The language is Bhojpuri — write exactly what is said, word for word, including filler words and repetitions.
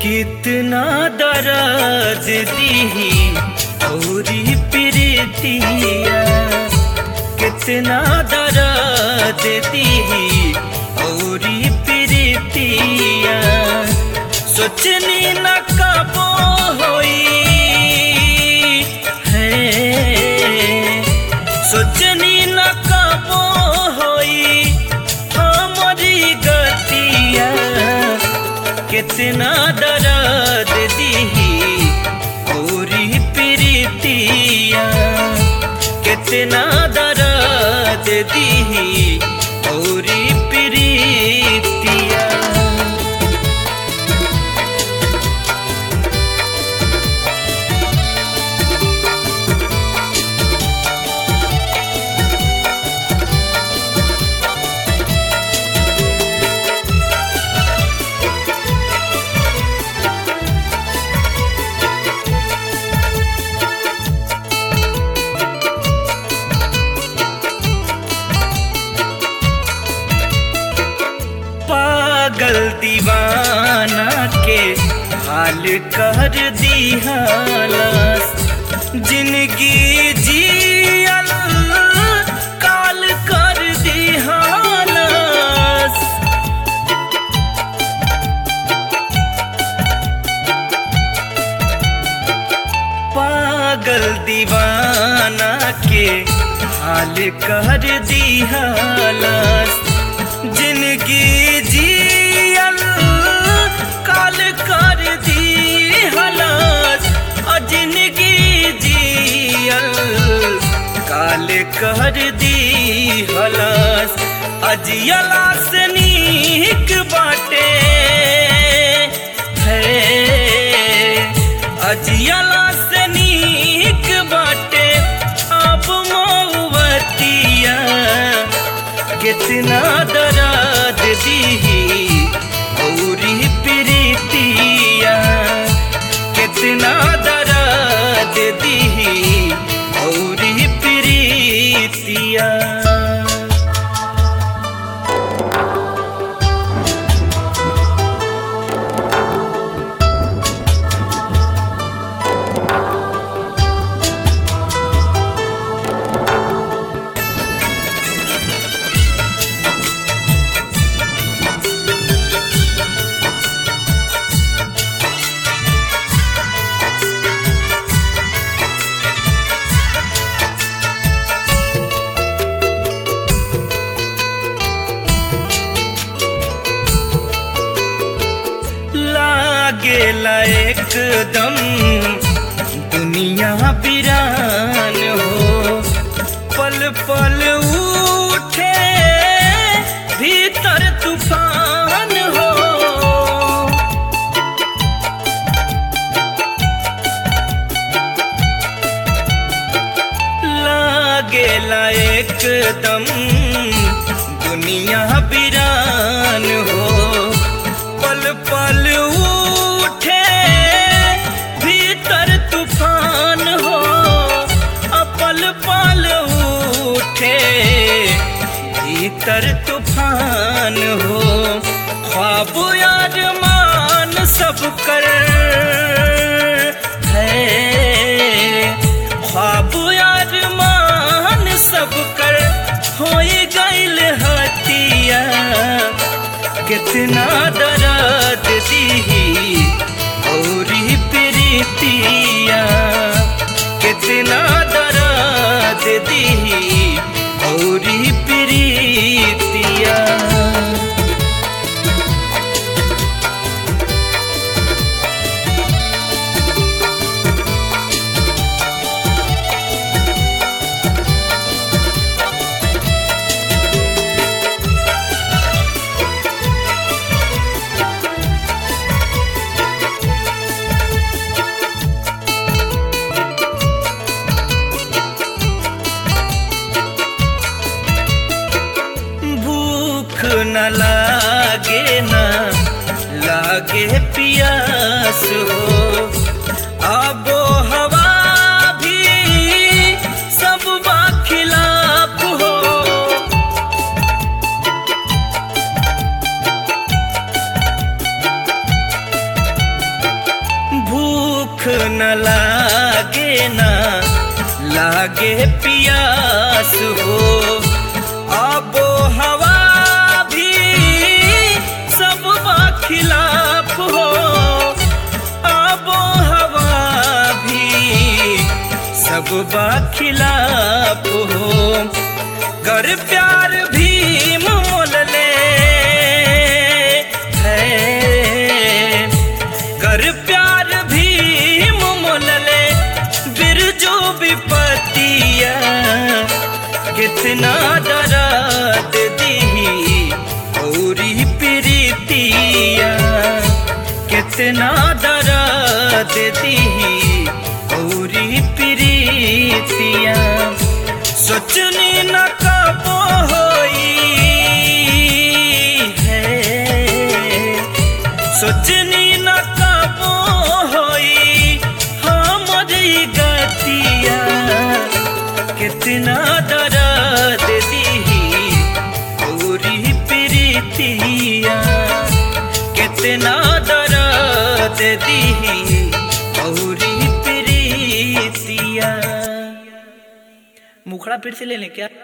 कितना दर्द दीही औरी प्रीतिया, कितना दर्द दीही औरी प्रीतिया। सोचनी न कबो होई है, सोचनी न कबो होई हमारी गतिया। कितना दर्द दीही औरी प्रीतिया, कितना दर्द दीही औरी प्रीतिया। पागल दीवाना के हाल कर दिहालस, जिंदगी जियल काल कर दिहालस। पागल दीवाना के हाल कर दिहालस, जिंदगी जियल काल कर दिहलस। जिंदगी जियल काल कर दिहलस। अजियला से नीक बाटे है, अजियला से नीक बाटे अब मौवतिया। कितना दर्द दीही औरी प्रीतिया, कितना दर्द दीही औरी प्रीतिया। लागेला एकदम दुनिया वीरान हो, पल पल उठे भीतर तूफान हो। लागेला एकदम दुनिया वीरान हो, पल पल उठे भीतर तूफान हो। पल पल उठे भीतर तूफान हो। ख्वाब अरमान सब कर है, ख्वाब अरमान सब कर होई गइल हतिया। कितना दर्द दीही औरी प्रीतिया, कितना दर्द दीही औरी प्रीतिया। न लागे न लागे पियास हो, आबो हवा भी सब खिलाफ हो। न लागे ना लागे पियास हो, आबो हवा भी सब खिलाफ हो, आबो हवा भी सब खिलाफ हो। कर प्यार भी मोल ले है, कर प्यार भी मोल ले, बिरजो विपतिया कितना दर्द दी औरी प्रीतिया, कितना दर्द दी औरी प्रीतिया। सोचनी न कबो होई है, सोचनी न कबो होई हमारी गतिया, कितना दर्द दी औरी प्रीतिया, कितना दर्द दी औरी प्रीतिया। मुखड़ा फिर से ले लें क्या?